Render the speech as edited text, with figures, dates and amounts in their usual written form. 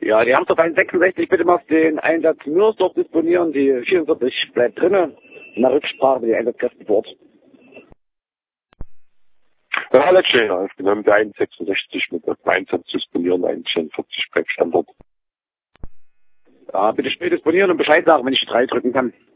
Ja, die haben auf 1,66, bitte mal den Einsatz Müngersdorf disponieren, die 44 bleibt drinnen, nach Rücksprache mit den Einsatzkräften vor Ort. Ja, alles schön, aufgenommen, der 1,66 mit dem Einsatz disponieren, 1,44 bleibt Standort. Ja, bitte schnell disponieren und Bescheid sagen, wenn ich die 3 drücken kann.